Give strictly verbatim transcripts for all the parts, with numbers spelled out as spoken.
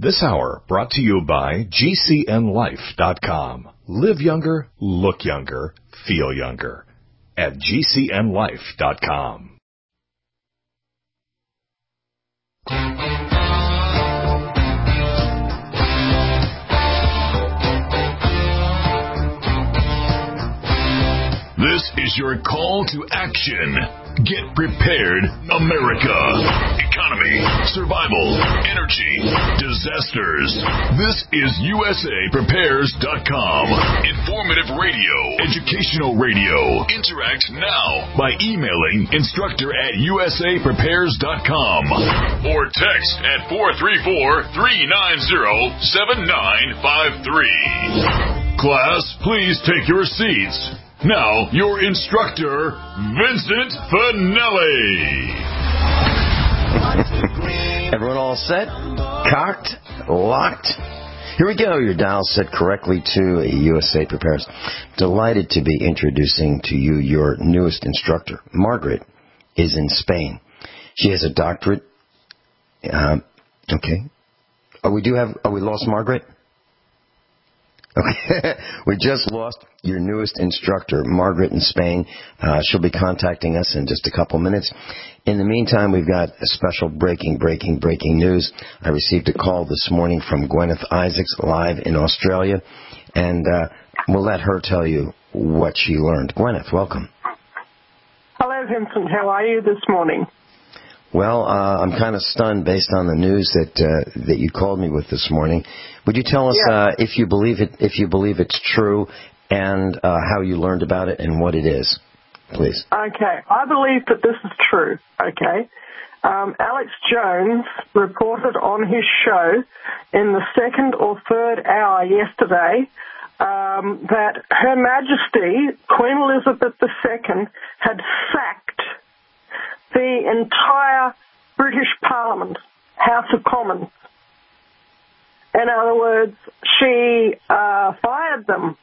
This hour brought to you by G C N life dot com. Live younger, look younger, feel younger at G C N life dot com. This is your call to action. Get prepared, America. Economy, survival, energy, disasters. This is U S A Prepares dot com. Informative radio, educational radio. Interact now by emailing instructor at U S A Prepares dot com or text at four three four, three nine zero, seven nine five three. Class, please take your seats. Now, your instructor, Vincent Finelli. Everyone all set? Cocked? Locked? Here we go. Your dial set correctly to U S A Prepares. Delighted to be introducing to you your newest instructor. Margaret is in Spain. She has a doctorate. Um, okay. Oh, we do have, oh, we lost Margaret? Okay. We just lost your newest instructor, Margaret in Spain. Uh, she'll be contacting us in just a couple minutes. In the meantime, we've got a special breaking, breaking, breaking news. I received a call this morning from Gwyneth Isaacs live in Australia, and uh, we'll let her tell you what she learned. Gwyneth, welcome. Hello, Vincent. How are you this morning? Well, uh, I'm kind of stunned based on the news that uh, that you called me with this morning. Would you tell us yeah. uh, if you believe it, if you believe it's true, and uh, how you learned about it and what it is, please? Okay, I believe that this is true. Okay, um, Alex Jones reported on his show in the second or third hour yesterday um, that Her Majesty Queen Elizabeth the Second had sacked the entire British Parliament, House of Commons. In other words, she uh, fired them.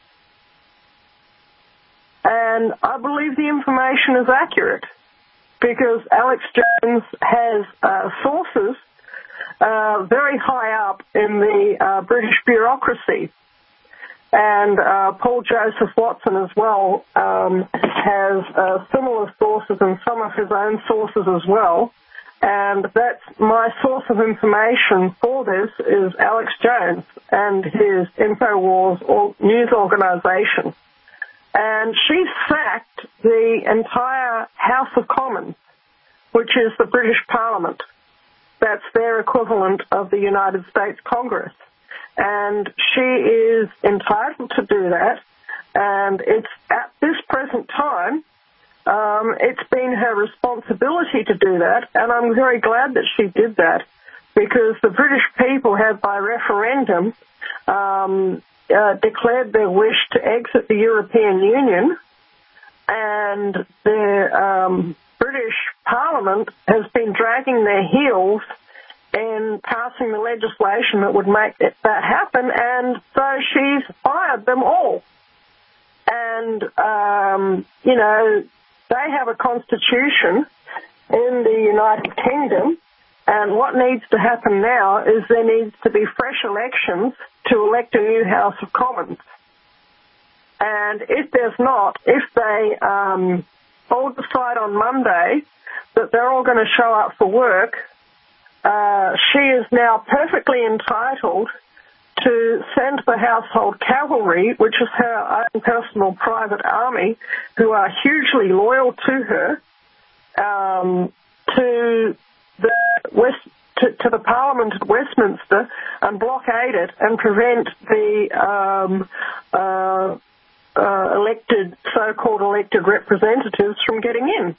And I believe the information is accurate because Alex Jones has uh, sources uh, very high up in the uh, British bureaucracy. And uh, Paul Joseph Watson as well um, has uh, similar sources and some of his own sources as well. And that's my source of information for this is Alex Jones and his InfoWars news organisation. And she sacked the entire House of Commons, which is the British Parliament. That's their equivalent of the United States Congress. And she is entitled to do that, and it's at this present time, um, it's been her responsibility to do that, and I'm very glad that she did that, because the British people have, by referendum, um, uh, declared their wish to exit the European Union, and the um, British Parliament has been dragging their heels in passing the legislation that would make it, that happen, and so she's fired them all. And, um, you know, they have a constitution in the United Kingdom, and what needs to happen now is there needs to be fresh elections to elect a new House of Commons. And if there's not, if they um, all decide on Monday that they're all going to show up for work, Uh, she is now perfectly entitled to send the household cavalry, which is her own personal private army, who are hugely loyal to her, um, to the West, to, to the Parliament at Westminster and blockade it and prevent the um, uh, uh, elected, so-called elected representatives from getting in.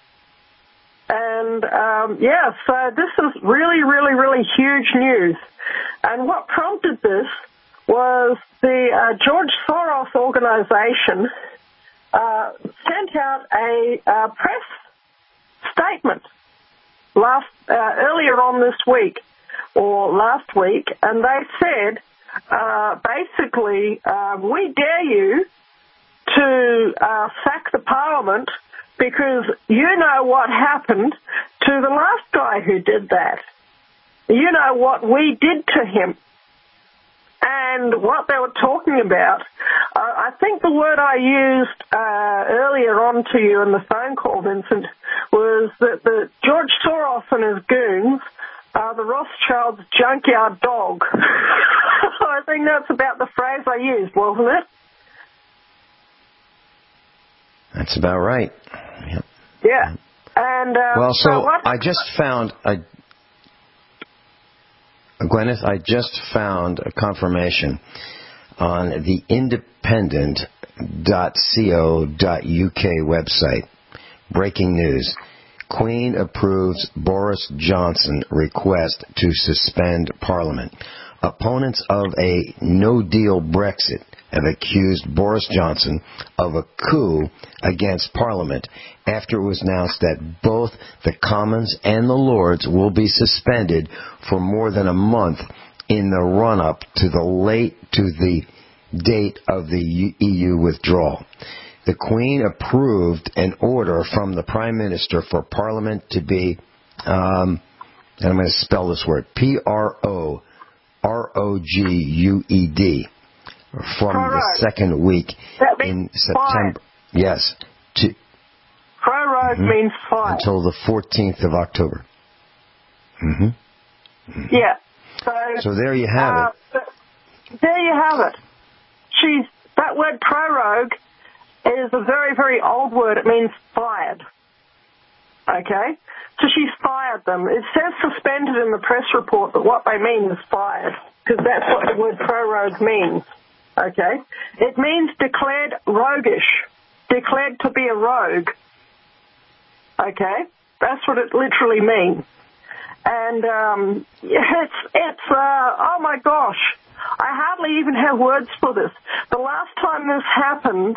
And, um, yeah, so this is really, really, really huge news. And what prompted this was the uh, George Soros organization uh, sent out a uh, press statement last uh, earlier on this week or last week, and they said, uh, basically, uh, we dare you to uh, sack the Parliament because you know what happened to the last guy who did that. you know what we did to him. And what they were talking about, uh, I think the word I used uh, earlier on to you in the phone call, Vincent, was that the George Soros and his goons are the Rothschilds' junkyard dog. I think that's about the phrase I used, wasn't it? That's about right. Yep. Yeah. And uh, well, so, so what, I just found, I, Gwyneth, I just found a confirmation on the independent dot co dot U K website. Breaking news. Queen approves Boris Johnson request to suspend Parliament. Opponents of a no-deal Brexit have accused Boris Johnson of a coup against Parliament after it was announced that both the Commons and the Lords will be suspended for more than a month in the run-up to the late to the date of the E U withdrawal. The Queen approved an order from the Prime Minister for Parliament to be, um, and I'm going to spell this word, P R O R O G U E D, from Prorogue. the second week in September. Five. Yes. To, Prorogue mm-hmm. means five. Until the fourteenth of October. Mm-hmm. Mm-hmm. Yeah. So, so there you have uh, it. There you have it. She's, that word prorogue is a very, very old word. It means fired. Okay? So she's fired them. It says suspended in the press report, but what they mean is fired, because that's what the word prorogue means. Okay? It means declared roguish, declared to be a rogue. Okay? That's what it literally means. And um, it's, it's uh, oh my gosh, I hardly even have words for this. The last time this happened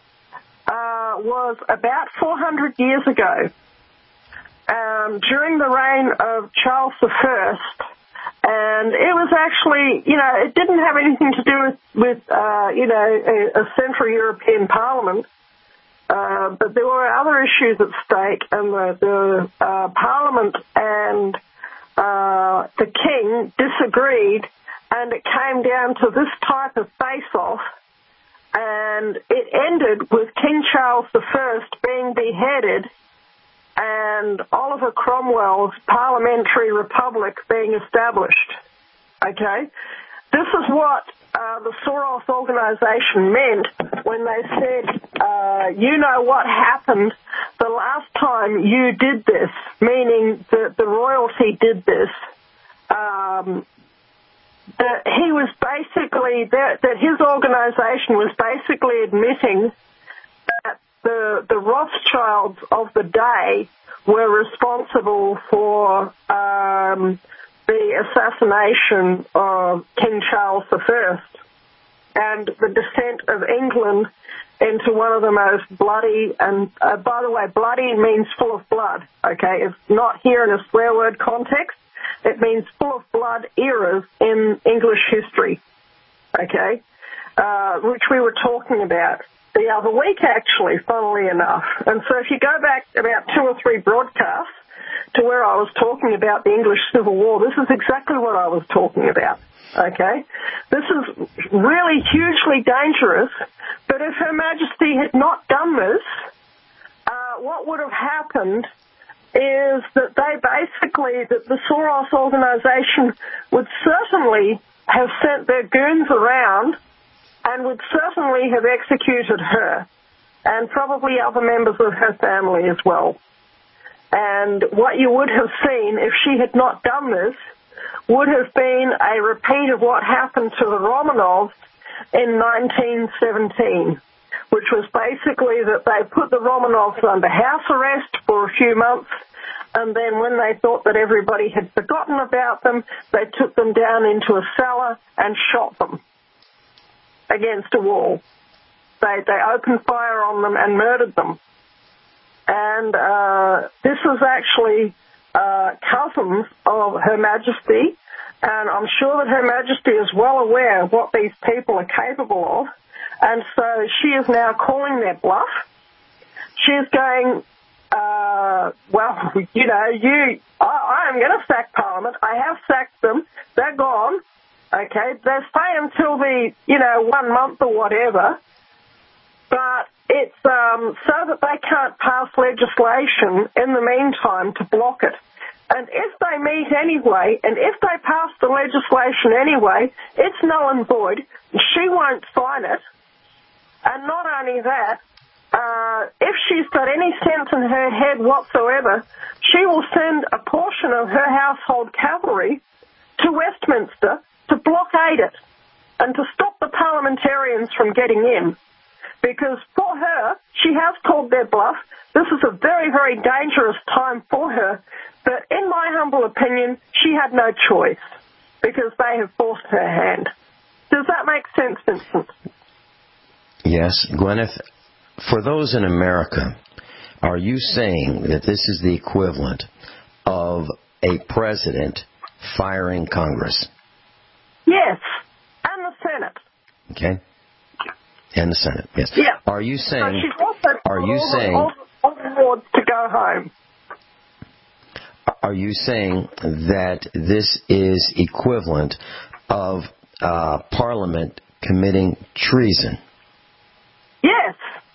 uh, was about four hundred years ago, um, during the reign of Charles the First. And it was actually, you know, it didn't have anything to do with, with uh, you know, a, a Central European Parliament. Uh, but there were other issues at stake, and the, the uh, Parliament and uh, the King disagreed, and it came down to this type of face-off, and it ended with King Charles the First being beheaded and Oliver Cromwell's parliamentary republic being established. Okay? This is what uh, the Soros organization meant when they said, uh, you know what happened the last time you did this, meaning that the royalty did this. Um, that he was basically, that, that his organization was basically admitting that the, the Rothschilds of the day were responsible for um, the assassination of King Charles the First and the descent of England into one of the most bloody, and uh, by the way, bloody means full of blood, okay? It's not here in a swear word context. It means full of blood eras in English history, okay, uh, which we were talking about the other week, actually, funnily enough. And so if you go back about two or three broadcasts to where I was talking about the English Civil War, this is exactly what I was talking about, okay? This is really hugely dangerous, but if Her Majesty had not done this, uh, what would have happened is that they basically, that the Soros organization would certainly have sent their goons around and would certainly have executed her and probably other members of her family as well. And what you would have seen if she had not done this would have been a repeat of what happened to the Romanovs in nineteen seventeen, which was basically that they put the Romanovs under house arrest for a few months, and then when they thought that everybody had forgotten about them, they took them down into a cellar and shot them against a wall. They, they opened fire on them and murdered them. And uh, this was actually uh, cousins of Her Majesty, and I'm sure that Her Majesty is well aware of what these people are capable of, and so she is now calling their bluff. She is going uh, uh, well, you know, you, I, I am going to sack Parliament. I have sacked them. They're gone. Okay, they stay until the, you know, one month or whatever. But it's um, so that they can't pass legislation in the meantime to block it. And if they meet anyway, and if they pass the legislation anyway, it's null and void. She won't sign it. And not only that, uh, if she's got any sense in her head whatsoever, she will send a portion of her household cavalry to Westminster to blockade it and to stop the parliamentarians from getting in. Because for her, she has called their bluff. This is a very, very dangerous time for her. But in my humble opinion, she had no choice because they have forced her hand. Does that make sense, Vincent? Yes. Gwyneth, for those in America, are you saying that this is the equivalent of a president firing Congress? Yes, and the Senate. Okay. And the Senate, yes. Yeah. Are you saying? So she's also are you all saying? All, all the wards to go home. Are you saying that this is equivalent of uh, Parliament committing treason? Yes.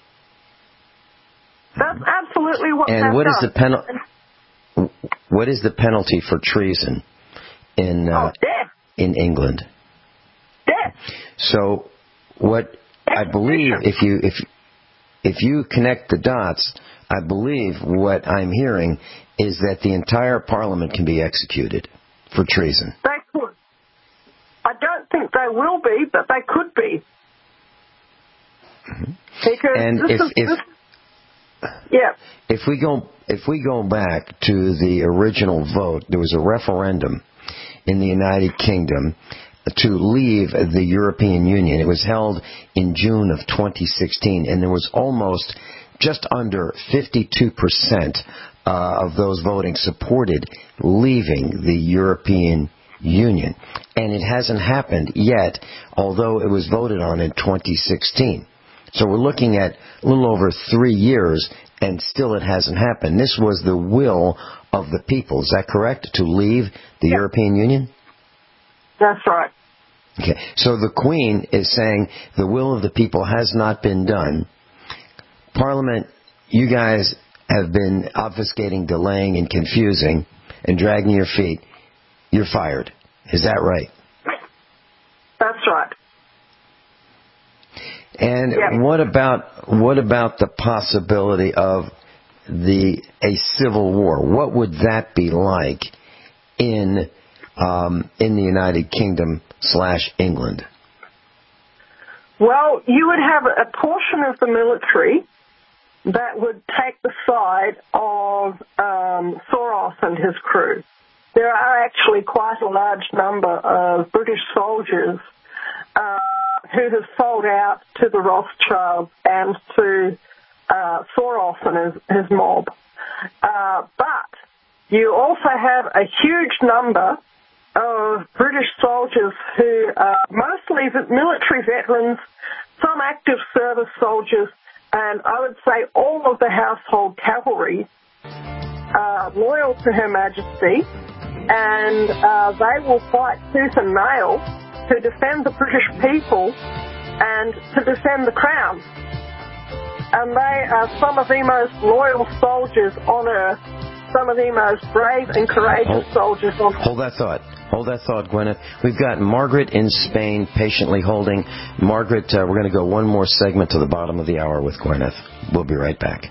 That's absolutely what. And what is the penalty? What is the penalty for treason in uh, oh, death. in England? Death. So what? I believe if you if if you connect the dots, I believe what I'm hearing is that the entire Parliament can be executed for treason. They could. I don't think they will be, but they could be. Mm-hmm. Because and this if is, if this, yeah. if we go if we go back to the original vote, there was a referendum in the United Kingdom to leave the European Union. It was held in June of twenty sixteen, and there was almost just under fifty-two percent uh, of those voting supported leaving the European Union. And it hasn't happened yet, although it was voted on in twenty sixteen. So we're looking at a little over three years, and still it hasn't happened. This was the will of the people. Is that correct, to leave the yeah. European Union? That's right. Okay, so the Queen is saying the will of the people has not been done. Parliament, you guys have been obfuscating, delaying, and confusing, and dragging your feet. You're fired. Is that right? That's right. And yeah. what about what about the possibility of the a civil war? What would that be like in um, in the United Kingdom slash England? Well, you would have a portion of the military that would take the side of um, Soros and his crew. There are actually quite a large number of British soldiers uh, who have sold out to the Rothschilds and to uh, Soros and his, his mob. Uh, but you also have a huge number of British soldiers who are mostly military veterans, some active service soldiers, and I would say all of the household cavalry are loyal to Her Majesty, and uh, they will fight tooth and nail to defend the British people and to defend the Crown. And they are some of the most loyal soldiers on earth, some of the most brave and courageous hold, soldiers on earth. Hold that thought. Hold that thought, Gwyneth. We've got Margaret in Spain patiently holding. Margaret, uh, we're going to go one more segment to the bottom of the hour with Gwyneth. We'll be right back.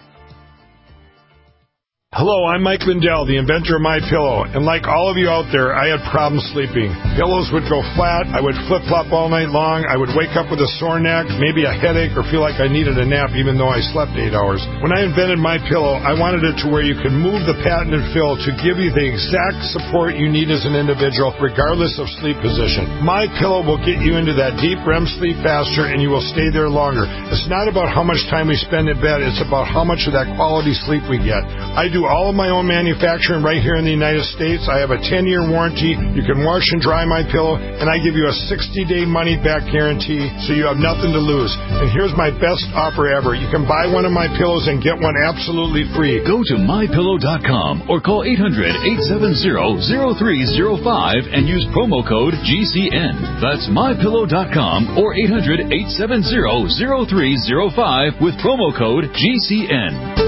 Hello, I'm Mike Lindell, the inventor of MyPillow, and like all of you out there, I had problems sleeping. Pillows would go flat, I would flip-flop all night long, I would wake up with a sore neck, maybe a headache, or feel like I needed a nap even though I slept eight hours. When I invented MyPillow, I wanted it to where you could move the patented fill to give you the exact support you need as an individual, regardless of sleep position. MyPillow will get you into that deep R E M sleep faster, and you will stay there longer. It's not about how much time we spend in bed, it's about how much of that quality sleep we get. I do do all of my own manufacturing right here in the United States. I have a ten-year warranty. You can wash and dry my pillow, and I give you a sixty-day money-back guarantee, so you have nothing to lose. And here's my best offer ever. You can buy one of my pillows and get one absolutely free. Go to my pillow dot com or call eight hundred, eight seven zero, zero three zero five and use promo code G C N. That's my pillow dot com or eight hundred, eight seven zero, zero three zero five with promo code G C N.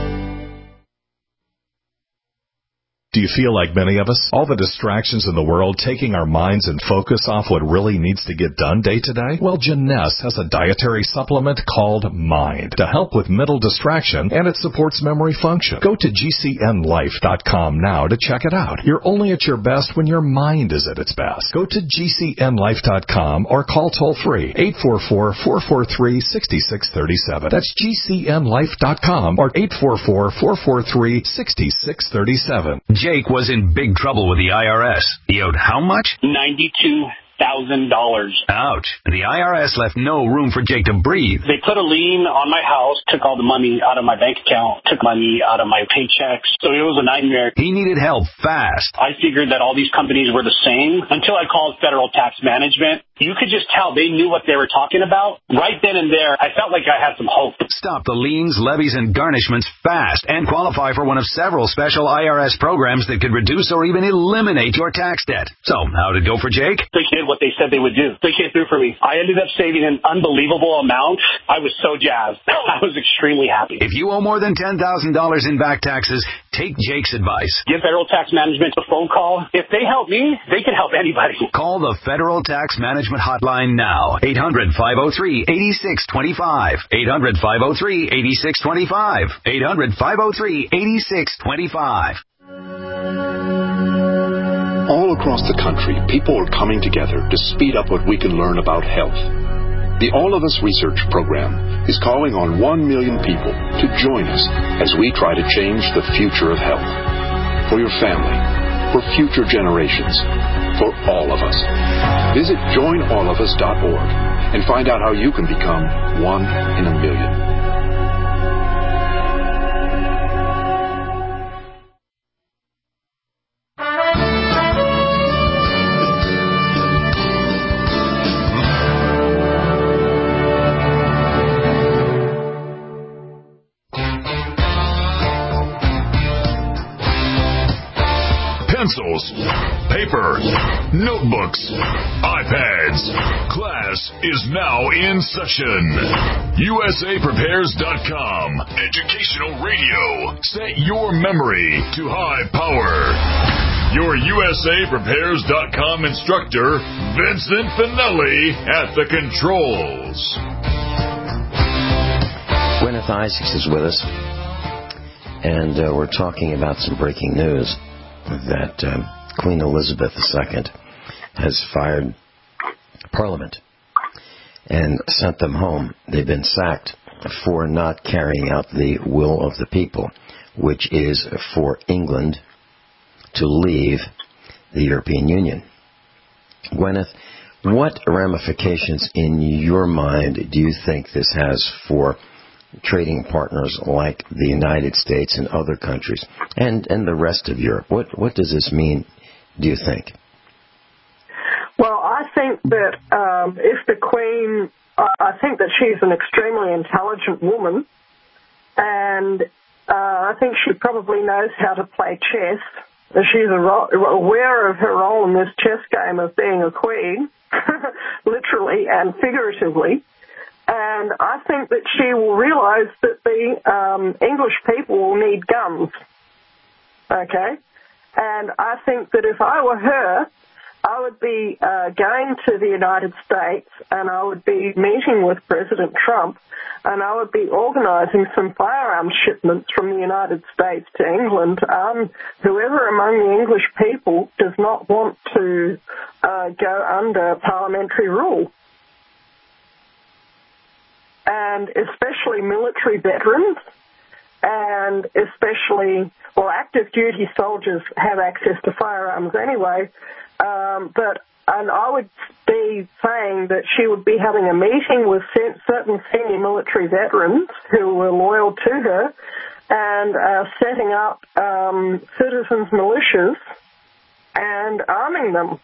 Do you feel like many of us? All the distractions in the world taking our minds and focus off what really needs to get done day to day? Well, Jeunesse has a dietary supplement called Mind to help with mental distraction, and it supports memory function. Go to G C N life dot com now to check it out. You're only at your best when your mind is at its best. Go to G C N life dot com or call toll-free eight four four, four four three, six six three seven. That's G C N life dot com or eight four four, four four three, six six three seven. Jake was in big trouble with the I R S. He owed how much? ninety-two thousand dollars. Ouch. The I R S left no room for Jake to breathe. They put a lien on my house, took all the money out of my bank account, took money out of my paychecks. So it was a nightmare. He needed help fast. I figured that all these companies were the same until I called Federal Tax Management. You could just tell they knew what they were talking about. Right then and there, I felt like I had some hope. Stop the liens, levies, and garnishments fast and qualify for one of several special I R S programs that could reduce or even eliminate your tax debt. So, how'd it go for Jake? They did what they said they would do. They came through for me. I ended up saving an unbelievable amount. I was so jazzed. I was extremely happy. If you owe more than ten thousand dollars in back taxes, take Jake's advice. Give Federal Tax Management a phone call. If they help me, they can help anybody. Call the Federal Tax Management hotline now. eight hundred, five oh three, eight six two five. eight hundred, five oh three, eight six two five. eight hundred, five oh three, eight six two five. All across the country, people are coming together to speed up what we can learn about health. The All of Us Research Program is calling on one million people to join us as we try to change the future of health. For your family, for future generations, for all of us. Visit join all of us dot org and find out how you can become one in a million. Pencils, paper, notebooks, iPads. Class is now in session. U S A Prepares dot com. Educational radio. Set your memory to high power. Your U S A Prepares dot com instructor, Vincent Finelli, at the controls. Gwyneth Isaacs is with us, and uh, we're talking about some breaking news that um, Queen Elizabeth the Second has fired Parliament and sent them home. They've been sacked for not carrying out the will of the people, which is for England to leave the European Union. Gwyneth, what ramifications in your mind do you think this has for trading partners like the United States and other countries and, and the rest of Europe? What what does this mean, do you think? Well, I think that um, if the Queen, I think that she's an extremely intelligent woman, and uh, I think she probably knows how to play chess. She's aware of her role in this chess game of being a queen, literally and figuratively. And I think that she will realise that the um, English people will need guns, okay? And I think that if I were her, I would be uh, going to the United States and I would be meeting with President Trump and I would be organising some firearms shipments from the United States to England. Um, whoever among the English people does not want to uh, go under parliamentary rule. And especially military veterans, and especially, well, active duty soldiers have access to firearms anyway, um, but, and I would be saying that she would be having a meeting with certain senior military veterans who were loyal to her, and uh, setting up um, citizens' militias and arming them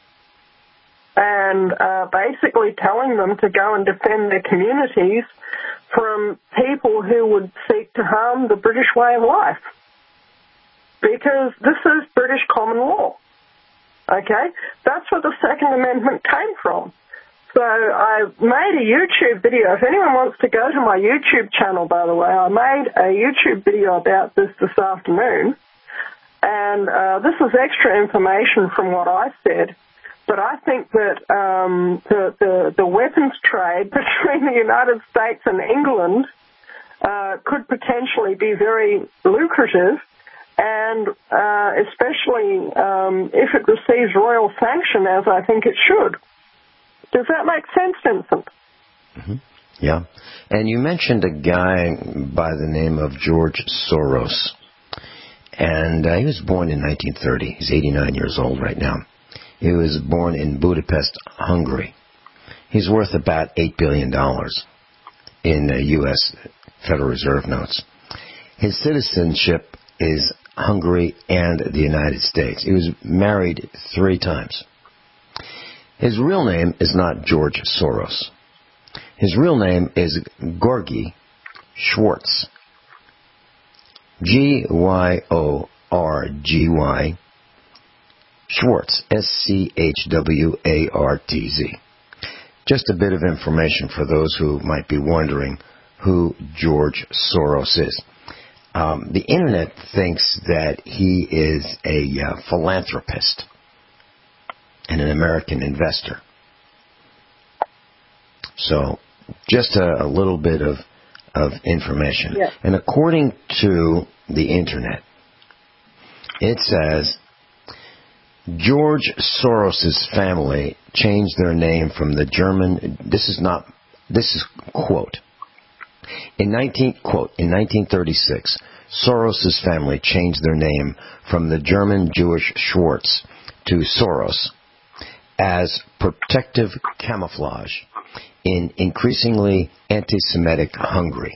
and uh, basically telling them to go and defend their communities from people who would seek to harm the British way of life. Because this is British common law. Okay? That's where the Second Amendment came from. So I made a YouTube video. If anyone wants to go to my YouTube channel, by the way, I made a YouTube video about this this afternoon. And uh, this is extra information from what I said. But I think that um, the, the, the weapons trade between the United States and England uh, could potentially be very lucrative, and uh, especially um, if it receives royal sanction, as I think it should. Does that make sense, Vincent? Mm-hmm. Yeah. And you mentioned a guy by the name of George Soros. And uh, he was born in nineteen thirty. He's eighty-nine years old right now. He was born in Budapest, Hungary. He's worth about eight billion dollars in uh, U S Federal Reserve notes. His citizenship is Hungary and the United States. He was married three times. His real name is not George Soros. His real name is Gorgy Schwartz. G Y O R G Y Schwartz, S C H W A R T Z. Just a bit of information for those who might be wondering who George Soros is. Um, the Internet thinks that he is a uh, philanthropist and an American investor. So, just a, a little bit of, of information. Yeah. And according to the Internet, it says George Soros's family changed their name from the German. This is not. This is quote. In nineteen quote in nineteen thirty-six, Soros's family changed their name from the German Jewish Schwartz to Soros as protective camouflage in increasingly anti-Semitic Hungary.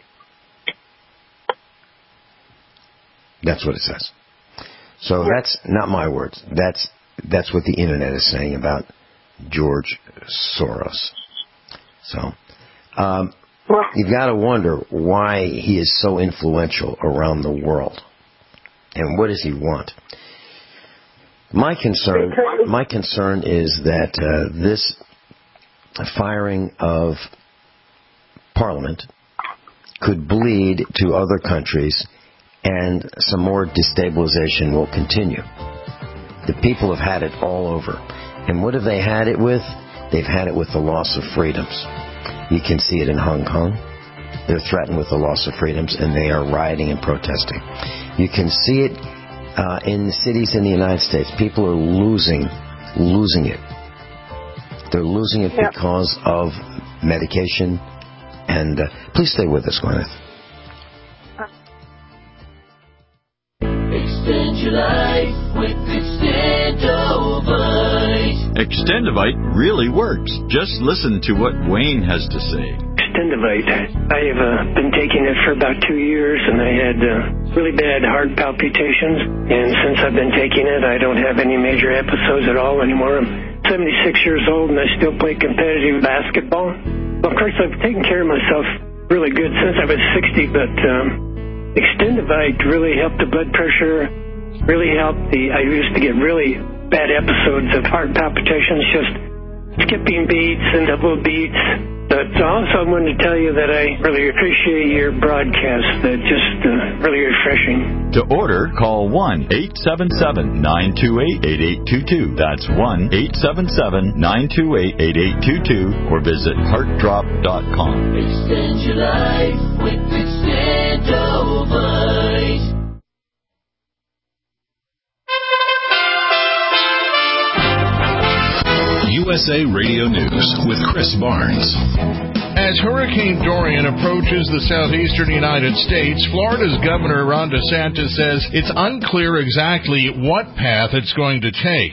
That's what it says. So that's not my words. That's that's what the Internet is saying about George Soros. So um, you've got to wonder why he is so influential around the world, and what does he want? My concern, my concern is that uh, this firing of Parliament could bleed to other countries, and some more destabilization will continue. The people have had it all over. And what have they had it with? They've had it with the loss of freedoms. You can see it in Hong Kong. They're threatened with the loss of freedoms, and they are rioting and protesting. You can see it uh, in the cities in the United States. People are losing, losing it. They're losing it yep. because of medication. And uh, please stay with us, Gwyneth. Extend your life with Extendovite. Extendovite really works. Just listen to what Wayne has to say. Extendovite. I have uh, been taking it for about two years, and I had uh, really bad heart palpitations. And since I've been taking it, I don't have any major episodes at all anymore. I'm seventy-six years old, and I still play competitive basketball. Well, of course, I've taken care of myself really good since I was sixty, but um, Extendovite really helped the blood pressure, really helped the, I used to get really bad episodes of heart palpitations, just skipping beats and double beats. But also I wanted to tell you that I really appreciate your broadcast. They're just uh, really refreshing. To order, call one eight seven seven, nine two eight, eight eight two two. That's one eight seven seven, nine two eight, eight eight two two, or visit heart drop dot com. Extend your life with Extendovite. U S A Radio News with Chris Barnes. As Hurricane Dorian approaches the southeastern United States, Florida's Governor Ron DeSantis says it's unclear exactly what path it's going to take.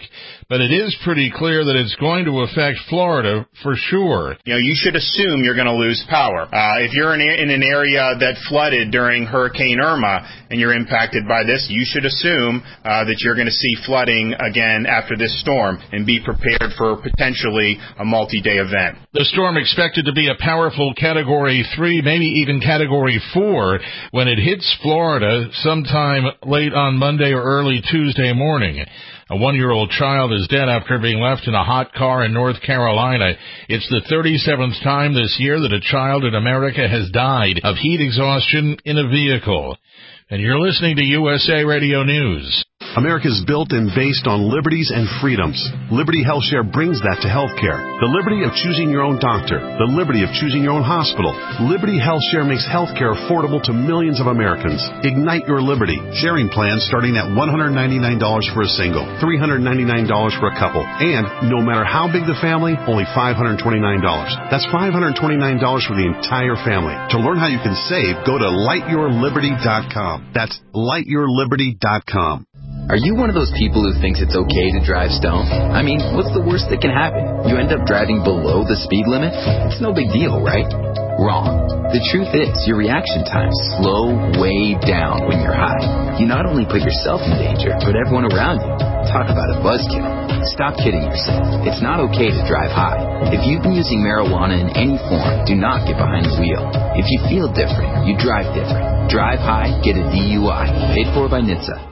but it is pretty clear that it's going to affect Florida for sure. You know, you should assume you're going to lose power. Uh, if you're in, a, in an area that flooded during Hurricane Irma and you're impacted by this, you should assume uh, that you're going to see flooding again after this storm and be prepared for potentially a multi-day event. The storm expected to be a powerful Category three, maybe even Category four, when it hits Florida sometime late on Monday or early Tuesday morning. A one-year-old child is dead after being left in a hot car in North Carolina. It's the thirty-seventh time this year that a child in America has died of heat exhaustion in a vehicle. And you're listening to U S A Radio News. America is built and based on liberties and freedoms. Liberty HealthShare brings that to healthcare. The liberty of choosing your own doctor. The liberty of choosing your own hospital. Liberty HealthShare makes healthcare affordable to millions of Americans. Ignite your liberty. Sharing plans starting at one hundred ninety-nine dollars for a single, three hundred ninety-nine dollars for a couple, and no matter how big the family, only five hundred twenty-nine dollars. That's five hundred twenty-nine dollars for the entire family. To learn how you can save, go to light your liberty dot com. That's light your liberty dot com. Are you one of those people who thinks it's okay to drive stoned? I mean, what's the worst that can happen? You end up driving below the speed limit? It's no big deal, right? Wrong. The truth is, your reaction times slow way down when you're high. You not only put yourself in danger, but everyone around you. Talk about a buzzkill. Stop kidding yourself. It's not okay to drive high. If you've been using marijuana in any form, do not get behind the wheel. If you feel different, you drive different. Drive high, get a D U I. Paid for by N H T S A.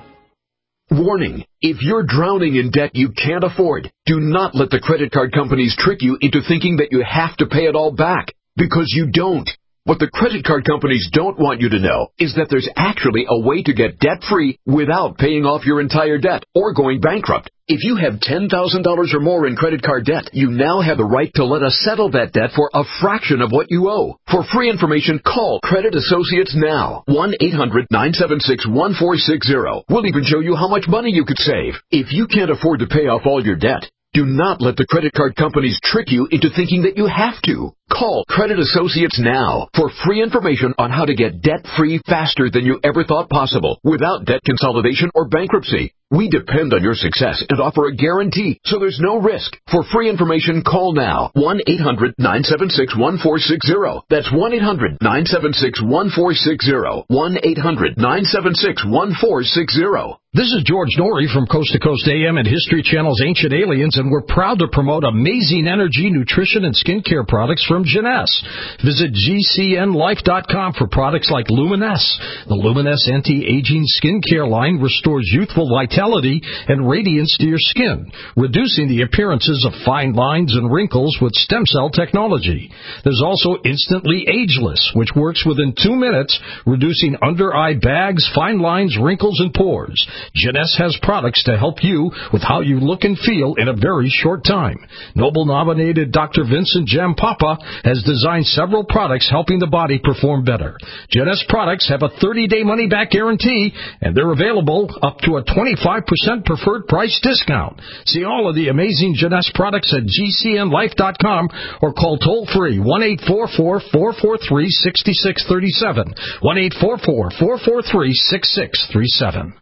Warning, if you're drowning in debt you can't afford, do not let the credit card companies trick you into thinking that you have to pay it all back, because you don't. What the credit card companies don't want you to know is that there's actually a way to get debt-free without paying off your entire debt or going bankrupt. If you have ten thousand dollars or more in credit card debt, you now have the right to let us settle that debt for a fraction of what you owe. For free information, call Credit Associates now. one eight hundred nine seven six one four six zero. We'll even show you how much money you could save. If you can't afford to pay off all your debt, do not let the credit card companies trick you into thinking that you have to. Call Credit Associates now for free information on how to get debt-free faster than you ever thought possible without debt consolidation or bankruptcy. We depend on your success and offer a guarantee, so there's no risk. For free information, call now. one eight hundred nine seven six one four six zero. That's one eight hundred nine seven six one four six zero. one eight hundred nine seven six one four six zero. This is George Norrie from Coast to Coast A M and History Channel's Ancient Aliens, and we're proud to promote amazing energy, nutrition, and skincare products from Jeunesse. Visit G C N life dot com for products like Luminesse. The Luminesse anti-aging skincare line restores youthful vitality and radiance to your skin, reducing the appearances of fine lines and wrinkles with stem cell technology. There's also Instantly Ageless, which works within two minutes, reducing under-eye bags, fine lines, wrinkles, and pores. Jeunesse has products to help you with how you look and feel in a very short time. Nobel-nominated Doctor Vincent Jampapa has designed several products helping the body perform better. Jeunesse products have a thirty-day money-back guarantee, and they're available up to a twenty-five percent preferred price discount. See all of the amazing Jeunesse products at G C N life dot com or call toll-free one eight four four, four four three, six six three seven. one eight four four, four four three, six six three seven.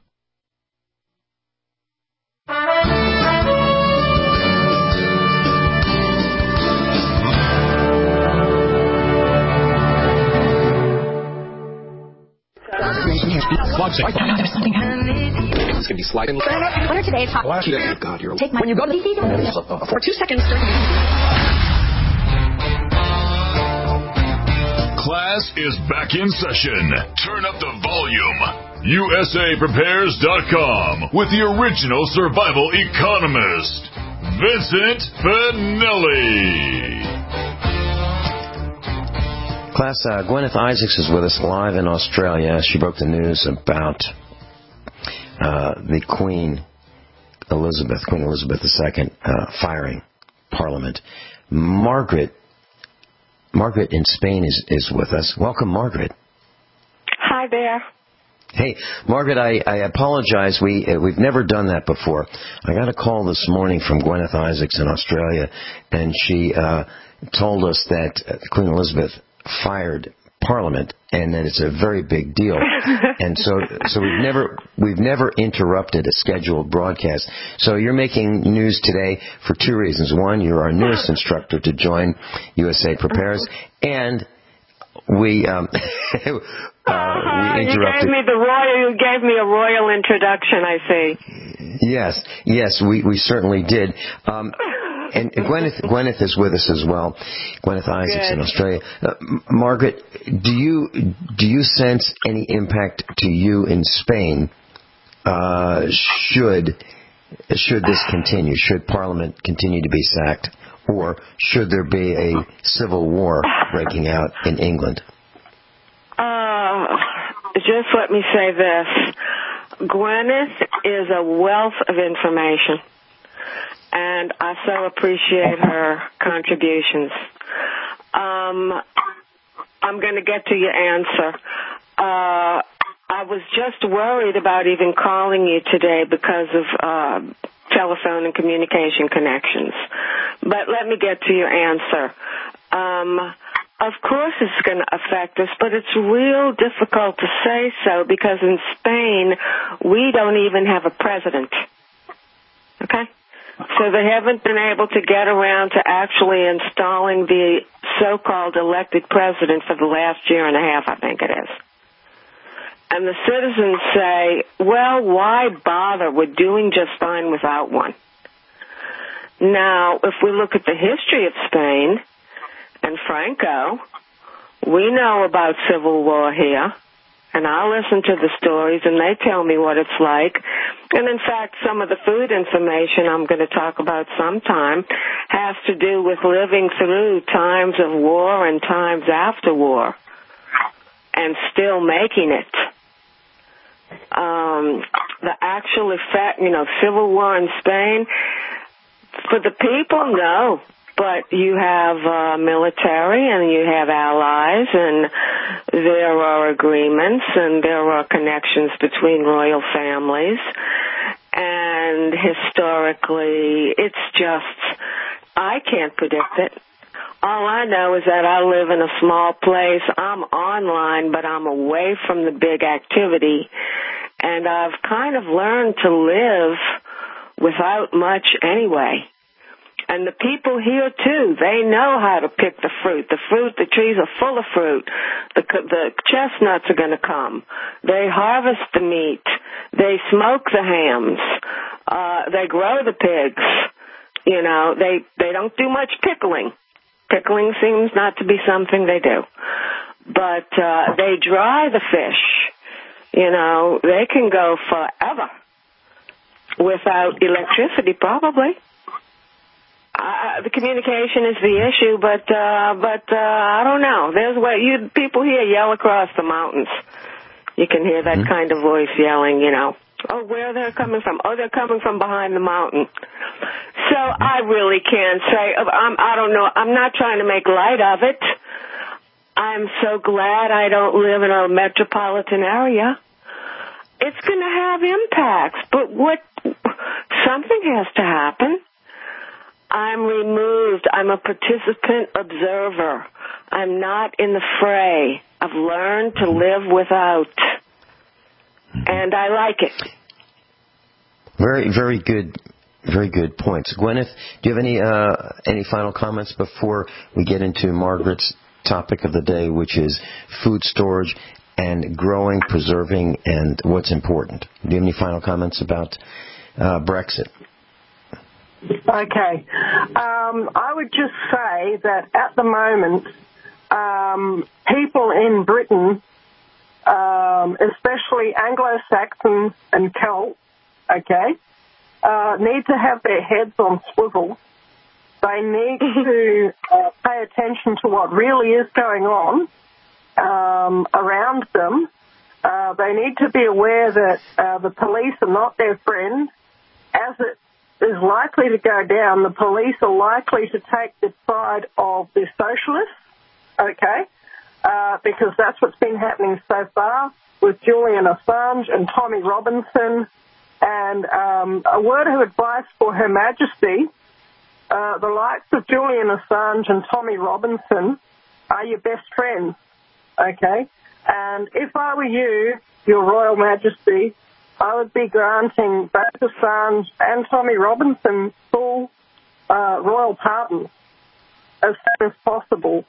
There's something happening. It's going to be sliding. What are today's hot? Well, actually, oh God, you're... Take my... When you go to the... For two seconds... Class is back in session. Turn up the volume. U S A Prepares dot com with the original survival economist, Vincent Finelli. Class, uh, Gwyneth Isaacs is with us live in Australia. She broke the news about uh, the Queen Elizabeth, Queen Elizabeth the Second, uh, firing Parliament. Margaret, Margaret in Spain is, is with us. Welcome, Margaret. Hi there. Hey, Margaret, I, I apologize. We, uh, we've never done that before. I got a call this morning from Gwyneth Isaacs in Australia, and she uh, told us that uh, Queen Elizabeth fired Parliament, and that it's a very big deal. And so, so we've never we've never interrupted a scheduled broadcast. So you're making news today for two reasons. One, you're our newest instructor to join U S A Prepares, and we um, uh, we interrupted. You gave me the royal. You gave me a royal introduction. I see. Yes, yes, we we certainly did. Um, And Gwyneth, Gwyneth is with us as well. Gwyneth Isaacs Good. in Australia. Uh, Margaret, do you do you sense any impact to you in Spain? Uh, should should this continue? Should Parliament continue to be sacked, or should there be a civil war breaking out in England? Uh, just let me say this: Gwyneth is a wealth of information. And I so appreciate her contributions. Um, I'm going to get to your answer. Uh, I was just worried about even calling you today because of uh, telephone and communication connections. But let me get to your answer. Um, of course it's going to affect us, but it's real difficult to say so because in Spain we don't even have a president. Okay? So they haven't been able to get around to actually installing the so-called elected president for the last year and a half, I think it is. And the citizens say, well, why bother? We're doing just fine without one. Now, if we look at the history of Spain and Franco, we know about civil war here. And I listen to the stories, and they tell me what it's like. And, in fact, some of the food information I'm going to talk about sometime has to do with living through times of war and times after war and still making it. Um, the actual effect, you know, civil war in Spain, for the people, no. But you have uh, military and you have allies and there are agreements and there are connections between royal families. And historically, it's just, I can't predict it. All I know is that I live in a small place. I'm online, but I'm away from the big activity. And I've kind of learned to live without much anyway. And the people here, too, they know how to pick the fruit. The fruit, the trees are full of fruit. The, the chestnuts are going to come. They harvest the meat. They smoke the hams. Uh, they grow the pigs. You know, they, they don't do much pickling. Pickling seems not to be something they do. But uh, they dry the fish. You know, they can go forever without electricity, probably. Uh, the communication is the issue, but uh, but uh, I don't know. There's what you people here yell across the mountains. You can hear that mm-hmm. kind of voice yelling, you know. Oh, where they're coming from? Oh, they're coming from behind the mountain. So I really can't say. I'm, I don't know. I'm not trying to make light of it. I'm so glad I don't live in a metropolitan area. It's going to have impacts, but what? Something has to happen. I'm removed. I'm a participant observer. I'm not in the fray. I've learned to live without, and I like it. Very, very good, very good points. Gwyneth, do you have any uh, any final comments before we get into Margaret's topic of the day, which is food storage and growing, preserving, and what's important? Do you have any final comments about uh, Brexit? Okay. Um, I would just say that at the moment, um, people in Britain, um, especially Anglo-Saxons and Celts, okay, uh, need to have their heads on swivel. They need to uh, pay attention to what really is going on um, around them. Uh, they need to be aware that uh, the police are not their friend. As it is likely to go down, the police are likely to take the side of the socialists, okay, uh, because that's what's been happening so far with Julian Assange and Tommy Robinson. And um, a word of advice for Her Majesty, uh, the likes of Julian Assange and Tommy Robinson are your best friends. Okay? And if I were you, Your Royal Majesty, I would be granting both Assange and Tommy Robinson full uh, royal pardons as soon as possible.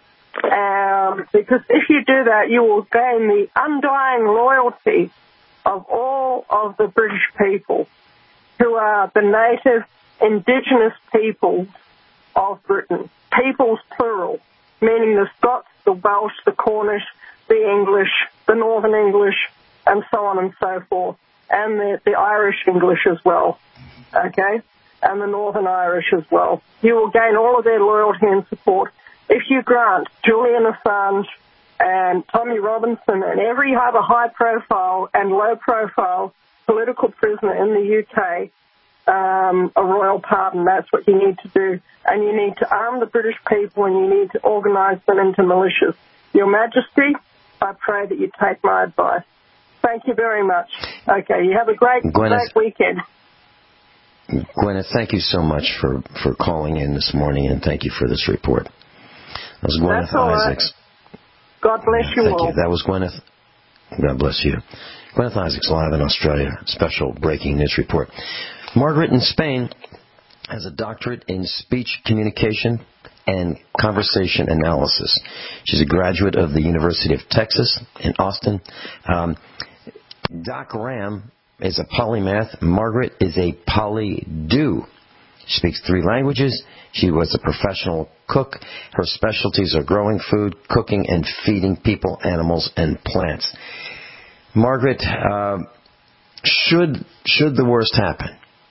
Um, because if you do that, you will gain the undying loyalty of all of the British people, who are the native indigenous peoples of Britain. Peoples plural, meaning the Scots, the Welsh, the Cornish, the English, the Northern English, and so on and so forth, and the, the Irish English as well, okay, and the Northern Irish as well. You will gain all of their loyalty and support if you grant Julian Assange and Tommy Robinson and every other high-profile and low-profile political prisoner in the U K um, a royal pardon. That's what you need to do. And you need to arm the British people, and you need to organise them into militias. Your Majesty, I pray that you take my advice. Thank you very much. Okay, you have a great, Gwyneth, great weekend. Gwyneth, thank you so much for, for calling in this morning, and thank you for this report. That was Gwyneth That's all right. Isaacs. God bless you Thank all. you. That was Gwyneth. God bless you. Gwyneth Isaacs live in Australia. Special breaking news report. Margaret in Spain has a doctorate in speech communication and conversation analysis. She's a graduate of the University of Texas in Austin. Um, Doc Ram is a polymath. Margaret is a poly-do. She speaks three languages. She was a professional cook. Her specialties are growing food, cooking, and feeding people, animals, and plants. Margaret, uh, should should the worst happen,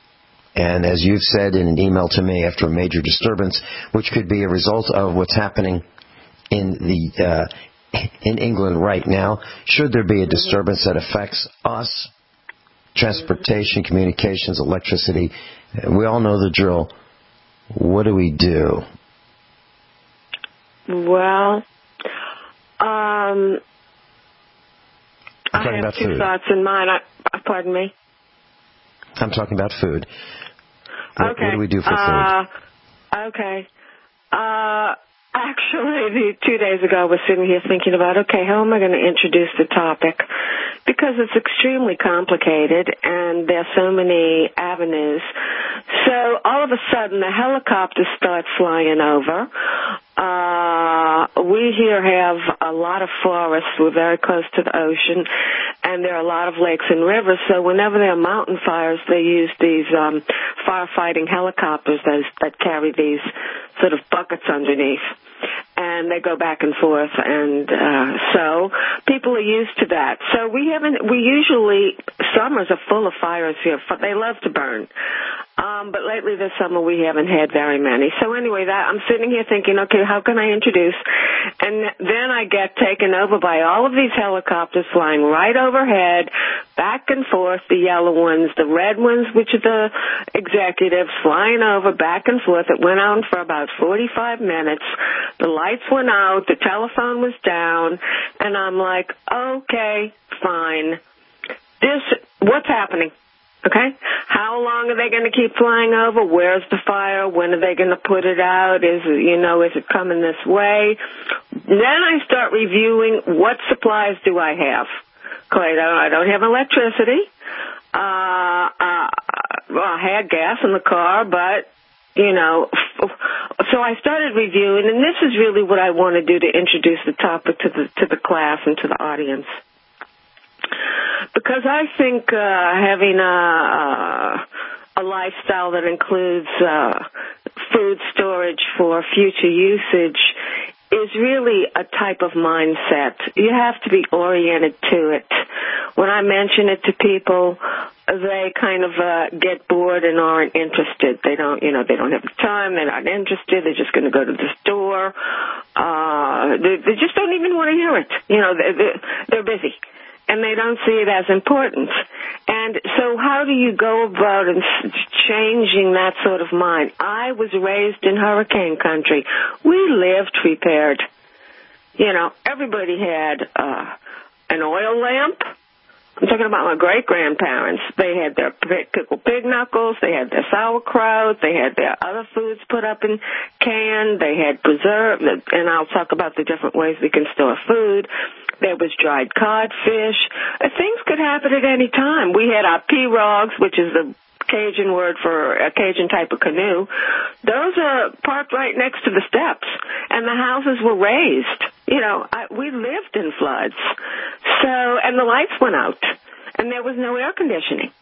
and as you've said in an email to me, after a major disturbance, which could be a result of what's happening in the uh, in England right now, should there be a disturbance that affects us, transportation, communications, electricity, we all know the drill. What do we do? Well, um, I have two food. thoughts in mind. I, pardon me? I'm talking about food. What, okay. what do we do for uh, food? Okay. Uh, actually, the, two days ago, I was sitting here thinking about, okay, how am I going to introduce the topic? Because it's extremely complicated, and there are so many avenues. So all of a sudden, the helicopters start flying over. Uh, we here have a lot of forests. We're very close to the ocean, and there are a lot of lakes and rivers. So whenever there are mountain fires, they use these um, firefighting helicopters that, that carry these sort of buckets underneath. And they go back and forth, and uh, so people are used to that. So we haven't. We usually summers are full of fires here. They love to burn, um, but lately this summer we haven't had very many. So anyway, that I'm sitting here thinking, okay, how can I introduce? And then I get taken over by all of these helicopters flying right overhead, back and forth. The yellow ones, the red ones, which are the executives, flying over back and forth. It went on for about forty-five minutes. The lights went out, the telephone was down, and I'm like, okay, fine. This, what's happening? Okay? How long are they going to keep flying over? Where's the fire? When are they going to put it out? Is it, you know, is it coming this way? Then I start reviewing what supplies do I have. Because I don't, I don't have electricity. Uh, uh, well, I had gas in the car, but you know, so I started reviewing, and this is really what I want to do to introduce the topic to the to the class and to the audience, because I think uh, having a a lifestyle that includes uh, food storage for future usage is really a type of mindset. You have to be oriented to it. When I mention it to people, they kind of uh, get bored and aren't interested. They don't, you know, they don't have the time. They're not interested. They're just going to go to the store. Uh, they, they just don't even want to hear it. You know, they're, they're busy, and they don't see it as important. And so how do you go about and changing that sort of mind? I was raised in hurricane country. We lived prepared. You know, everybody had uh, an oil lamp. I'm talking about my great-grandparents. They had their pickled pig knuckles, they had their sauerkraut, they had their other foods put up in can, they had preserved, and I'll talk about the different ways we can store food. There was dried codfish. Uh, things could happen at any time. We had our pirogues, which is the Cajun word for a Cajun type of canoe. Those are parked right next to the steps, and the houses were raised. You know, I, we lived in floods. So, and the lights went out, and there was no air conditioning.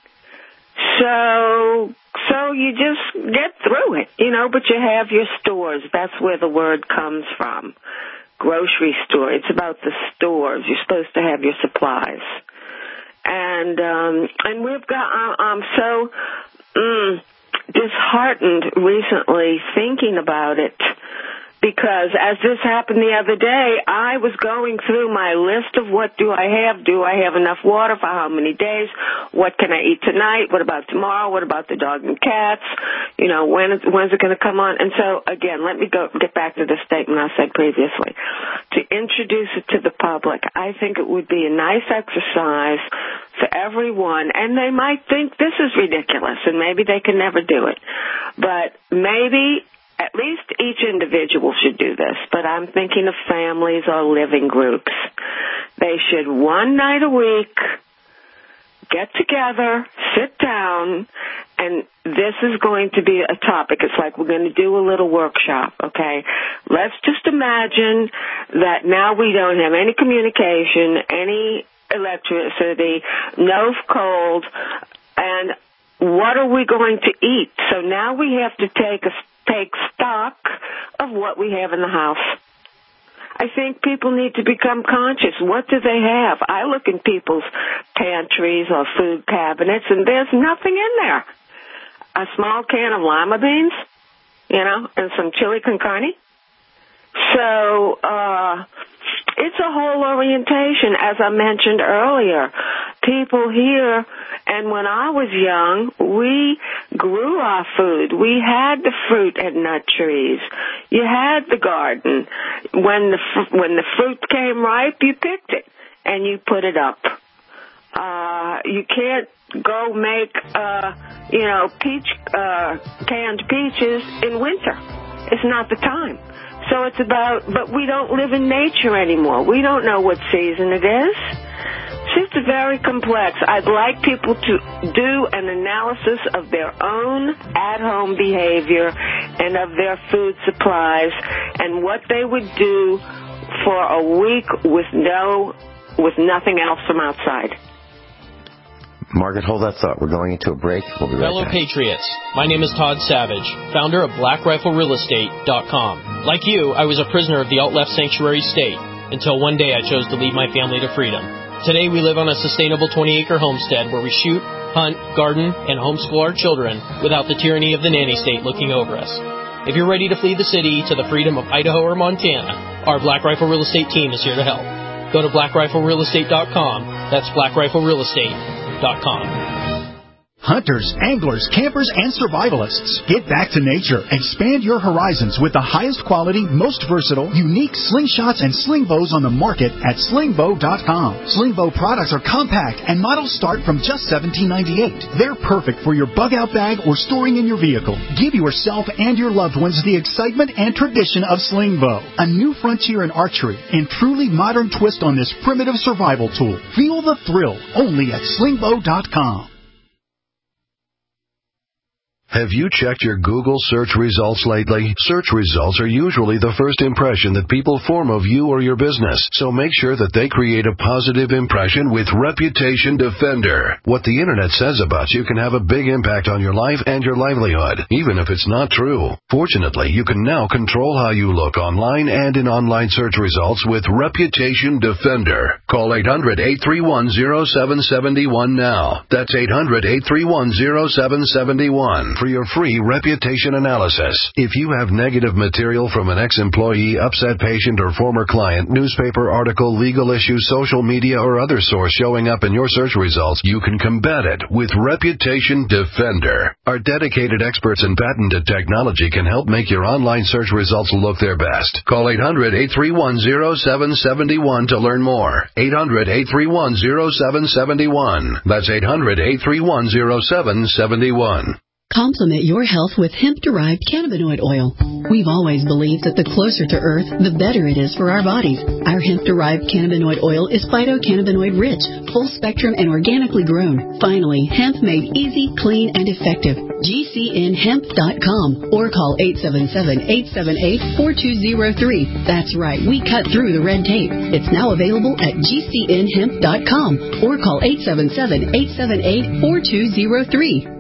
So, so you just get through it, you know, but you have your stores. That's where the word comes from. Grocery store. It's about the stores. You're supposed to have your supplies. And, um, and we've got, I'm so, mm, disheartened recently thinking about it, because as this happened the other day, I was going through my list of what do I have? Do I have enough water for how many days? What can I eat tonight? What about tomorrow? What about the dog and cats? You know, when is, when's it going to come on? And so, again, let me go get back to the statement I said previously. To introduce it to the public, I think it would be a nice exercise for everyone, and they might think this is ridiculous, and maybe they can never do it. But maybe at least each individual should do this, but I'm thinking of families or living groups. They should one night a week get together, sit down, and this is going to be a topic. It's like we're going to do a little workshop, okay? Let's just imagine that now we don't have any communication, any electricity, no cold, and what are we going to eat? So now we have to take a take stock of what we have in the house. I think people need to become conscious. What do they have? I look in people's pantries or food cabinets, and there's nothing in there. A small can of lima beans, you know, and some chili con carne. So, uh, it's a whole orientation, as I mentioned earlier. People here, and when I was young, we grew our food. We had the fruit and nut trees. You had the garden. When the when the fruit came ripe, you picked it and you put it up. Uh, you can't go make, uh, you know, peach uh, canned peaches in winter. It's not the time. So it's about, but we don't live in nature anymore. We don't know what season it is. It's just very complex. I'd like people to do an analysis of their own at-home behavior and of their food supplies and what they would do for a week with no, with nothing else from outside. Margaret, hold that thought. We're going into a break. We'll be right Fellow back. Patriots, my name is Todd Savage, founder of Black Rifle Real Estate dot com. Like you, I was a prisoner of the alt-left sanctuary state until one day I chose to lead my family to freedom. Today we live on a sustainable twenty-acre homestead where we shoot, hunt, garden, and homeschool our children without the tyranny of the nanny state looking over us. If you're ready to flee the city to the freedom of Idaho or Montana, our Black Rifle Real Estate team is here to help. Go to Black Rifle Real Estate dot com. That's Black Rifle Real Estate dot com. Hunters, anglers, campers, and survivalists. Get back to nature. Expand your horizons with the highest quality, most versatile, unique slingshots and sling bows on the market at sling bow dot com. Sling bow products are compact and models start from just seventeen ninety-eight. They're perfect for your bug-out bag or storing in your vehicle. Give yourself and your loved ones the excitement and tradition of sling bow. A new frontier in archery and truly modern twist on this primitive survival tool. Feel the thrill only at sling bow dot com. Have you checked your Google search results lately? Search results are usually the first impression that people form of you or your business, so make sure that they create a positive impression with Reputation Defender. What the internet says about you can have a big impact on your life and your livelihood, even if it's not true. Fortunately, you can now control how you look online and in online search results with Reputation Defender. Call eight hundred, eight three one, zero seven seven one now. That's eight hundred, eight three one, zero seven seven one. for your free reputation analysis. If you have negative material from an ex-employee, upset patient, or former client, newspaper article, legal issue, social media, or other source showing up in your search results, you can combat it with Reputation Defender. Our dedicated experts in patented technology can help make your online search results look their best. Call eight hundred, eight three one, zero seven seven one to learn more. eight hundred, eight three one, zero seven seven one. That's eight hundred, eight three one, zero seven seven one. Complement your health with hemp-derived cannabinoid oil. We've always believed that the closer to Earth, the better it is for our bodies. Our hemp-derived cannabinoid oil is phytocannabinoid-rich, full-spectrum, and organically grown. Finally, hemp made easy, clean, and effective. G C N hemp dot com or call eight seven seven, eight seven eight, four two zero three. That's right, we cut through the red tape. It's now available at G C N hemp dot com or call eight seven seven, eight seven eight, four two zero three.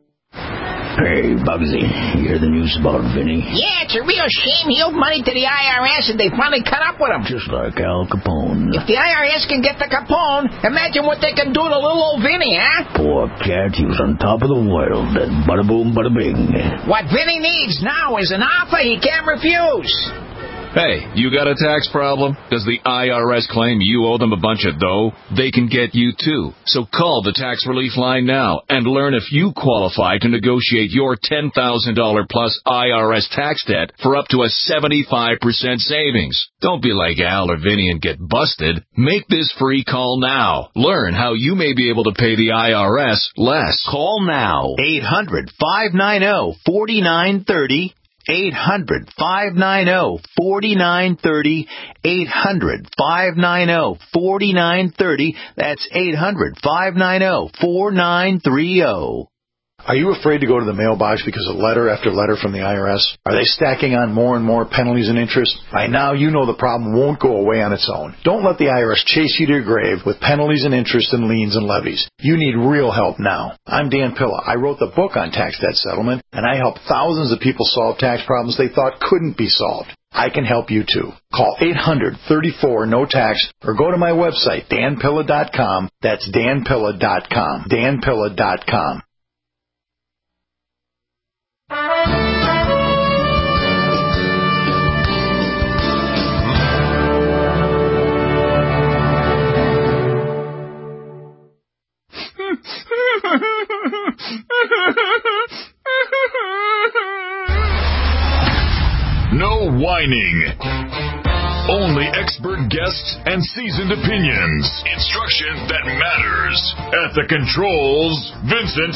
Hey, Bugsy, you hear the news about Vinny? Yeah, it's a real shame. He owed money to the I R S and they finally cut up with him. Just like Al Capone. If the I R S can get the Capone, imagine what they can do to little old Vinny, huh? Poor cat, he was on top of the world. Then bada boom, bada bing. What Vinny needs now is an offer he can't refuse. Hey, you got a tax problem? Does the I R S claim you owe them a bunch of dough? They can get you too. So call the tax relief line now and learn if you qualify to negotiate your ten thousand dollars plus I R S tax debt for up to a seventy-five percent savings. Don't be like Al or Vinny and get busted. Make this free call now. Learn how you may be able to pay the I R S less. Call now. eight hundred, five nine zero, four nine three zero. eight hundred, five nine zero, four nine three zero. eight hundred, five nine zero, four nine three zero. That's eight hundred, five nine zero, four nine three zero. Are you afraid to go to the mailbox because of letter after letter from the I R S? Are they stacking on more and more penalties and interest? By now, you know the problem won't go away on its own. Don't let the I R S chase you to your grave with penalties and interest and liens and levies. You need real help now. I'm Dan Pilla. I wrote the book on tax debt settlement, and I help thousands of people solve tax problems they thought couldn't be solved. I can help you too. Call eight hundred, thirty-four, no tax or go to my website, dan pilla dot com. That's dan pilla dot com. dan pilla dot com. No whining. Only expert guests and seasoned opinions. Instruction that matters. At the controls, Vincent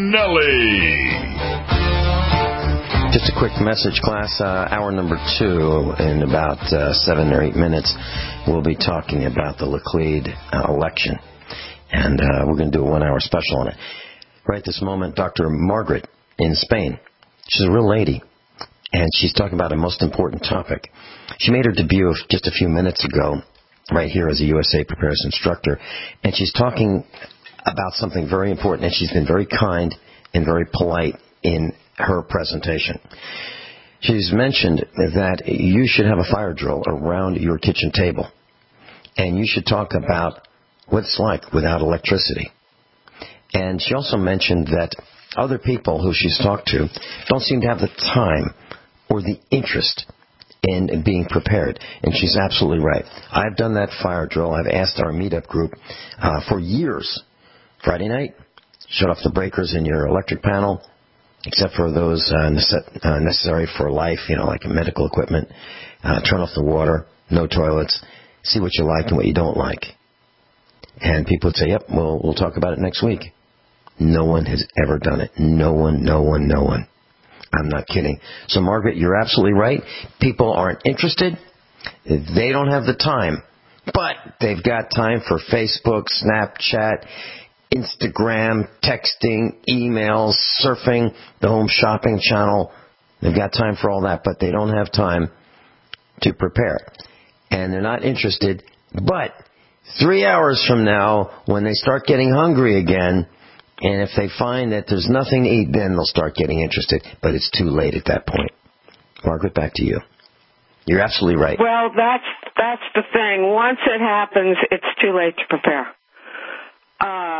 Finelli. Just a quick message, class. Uh, hour number two, in about uh, seven or eight minutes, we'll be talking about the Laclede uh, election. And uh, we're going to do a one-hour special on it. Right this moment, Doctor Margaret in Spain. She's a real lady. And she's talking about a most important topic. She made her debut just a few minutes ago, right here as a U S A Prepares instructor. And she's talking about something very important. And she's been very kind and very polite in her presentation. She's mentioned that you should have a fire drill around your kitchen table. And you should talk about what it's like without electricity. And she also mentioned that other people who she's talked to don't seem to have the time or the interest in being prepared. And she's absolutely right. I've done that fire drill. I've asked our meetup group uh, for years. Friday night, shut off the breakers in your electric panel, except for those uh, nece- uh, necessary for life, you know, like medical equipment. Uh, turn off the water, no toilets. See what you like and what you don't like. And people would say, yep, well, we'll talk about it next week. No one has ever done it. No one, no one, no one. I'm not kidding. So, Margaret, you're absolutely right. People aren't interested. They don't have the time. But they've got time for Facebook, Snapchat, Instagram, texting, emails, surfing, the home shopping channel. They've got time for all that, but they don't have time to prepare. And they're not interested. But three hours from now, when they start getting hungry again, and if they find that there's nothing to eat, then they'll start getting interested. But it's too late at that point. Margaret, back to you. You're absolutely right. Well, that's that's the thing. Once it happens, it's too late to prepare. Uh,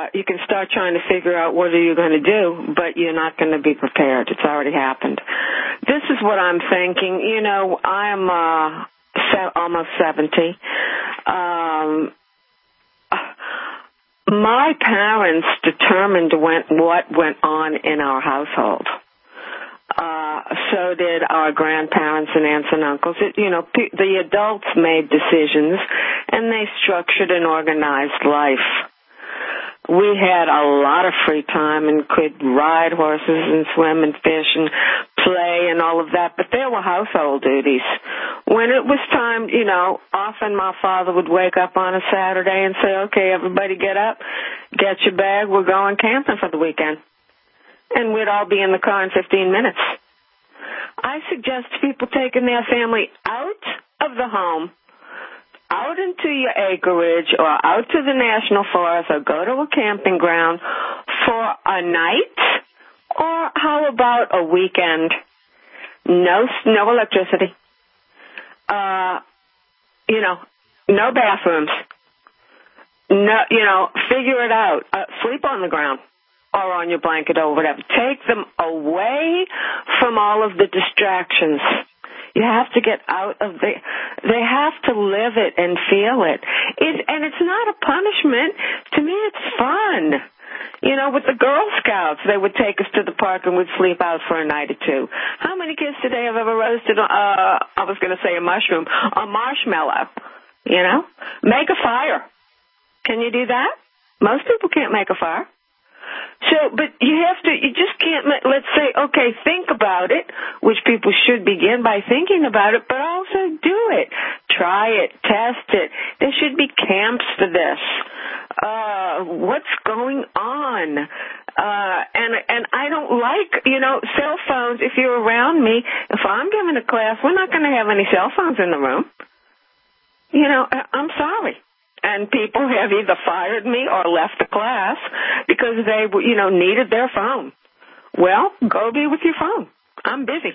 uh, you can start trying to figure out what are you going to do, but you're not going to be prepared. It's already happened. This is what I'm thinking. You know, I'm uh, se- almost seventy. Um, my parents determined when, what went on in our household. Uh, so did our grandparents and aunts and uncles. It, you know, p- the adults made decisions, and they structured and organized life. We had a lot of free time and could ride horses and swim and fish and play and all of that, but there were household duties. When it was time, you know, often my father would wake up on a Saturday and say, okay, everybody get up, get your bag, we're going camping for the weekend. And we'd all be in the car in fifteen minutes. I suggest people taking their family out of the home, out into your acreage or out to the national forest or go to a camping ground for a night, or how about a weekend? No, no electricity. Uh, you know, no bathrooms. No, you know, figure it out. Uh, sleep on the ground or on your blanket or whatever. Take them away from all of the distractions. You have to get out of the, they have to live it and feel it. it. And it's not a punishment. To me, it's fun. You know, with the Girl Scouts, they would take us to the park and we'd sleep out for a night or two. How many kids today have ever roasted, uh, I was going to say a mushroom, a marshmallow? You know? Make a fire. Can you do that? Most people can't make a fire. So, but you have to, you just can't, let's say, okay, think about it, which people should begin by thinking about it, but also do it. Try it, test it. There should be camps for this. Uh, what's going on? Uh, and, and I don't like, you know, cell phones. If you're around me, if I'm giving a class, we're not going to have any cell phones in the room. You know, I'm sorry. And people have either fired me or left the class because they, you know, needed their phone. Well, go be with your phone. I'm busy.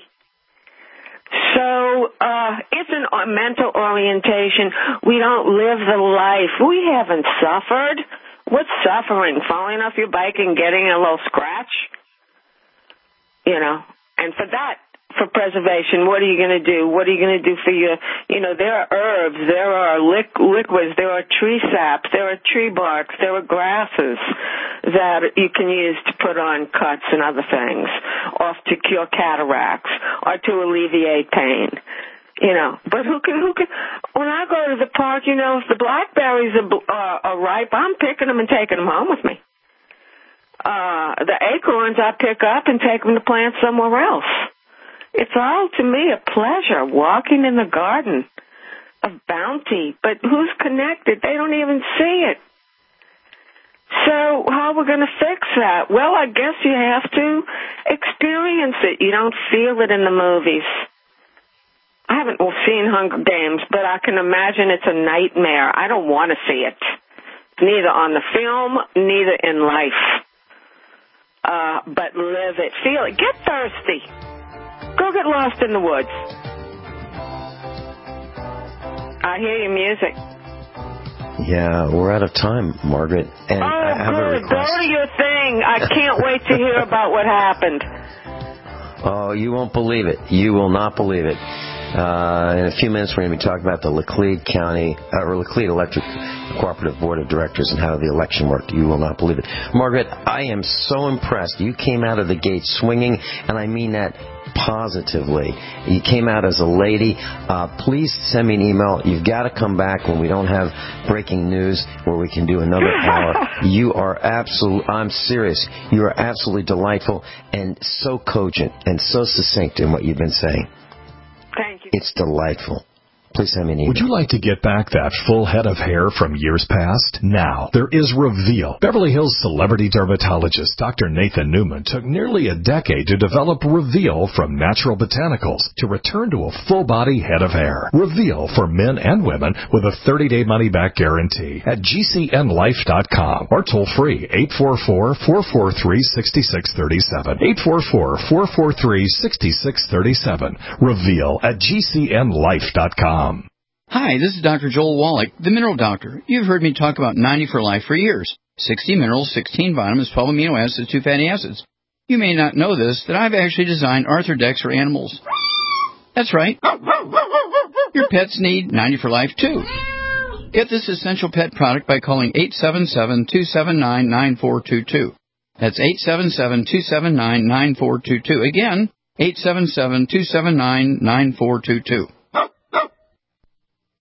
So uh, it's an, a mental orientation. We don't live the life. We haven't suffered. What's suffering? Falling off your bike and getting a little scratch? You know, and for that, for preservation, what are you going to do? What are you going to do for your, you know, there are herbs, there are liq- liquids, there are tree saps, there are tree barks, there are grasses that you can use to put on cuts and other things, or to cure cataracts, or to alleviate pain. You know, but who can, who can, when I go to the park, you know, if the blackberries are, uh, are ripe, I'm picking them and taking them home with me. Uh, the acorns I pick up and take them to plant somewhere else. It's all, to me, a pleasure, walking in the garden of bounty. But who's connected? They don't even see it. So how are we going to fix that? Well, I guess you have to experience it. You don't feel it in the movies. I haven't seen Hunger Games, but I can imagine it's a nightmare. I don't want to see it. Neither on the film, neither in life. Uh, but live it. Feel it. Get thirsty. Go get lost in the woods. I hear your music. Yeah, we're out of time, Margaret. And oh, I have good. a request. Go to your thing. I can't wait to hear about what happened. Oh, you won't believe it. You will not believe it. Uh, in a few minutes, we're going to be talking about the Laclede County, uh, or Laclede Electric Cooperative Board of Directors and how the election worked. You will not believe it. Margaret, I am so impressed. You came out of the gate swinging, and I mean that positively. You came out as a lady. Uh, please send me an email. You've got to come back when we don't have breaking news where we can do another hour. You are absolutely, I'm serious, you are absolutely delightful and so cogent and so succinct in what you've been saying. Thank you. It's delightful. Please send me an email. Would you like to get back that full head of hair from years past? Now, there is Reveal. Beverly Hills celebrity dermatologist Doctor Nathan Newman took nearly a decade to develop Reveal from natural botanicals to return to a full-body head of hair. Reveal for men and women with a thirty-day money-back guarantee at G C N life dot com or toll-free eight four four, four four three, six six three seven. eight four four, four four three, six six three seven. Reveal at G C N life dot com. Hi, this is Doctor Joel Wallach, the Mineral Doctor. You've heard me talk about ninety for Life for years. sixty minerals, sixteen vitamins, twelve amino acids, two fatty acids. You may not know this, that I've actually designed Arthrodex for animals. That's right. Your pets need ninety for life, too. Get this essential pet product by calling eight seven seven, two seven nine, nine four two two. That's eight seven seven, two seven nine, nine four two two. Again, eight seven seven, two seven nine, nine four two two.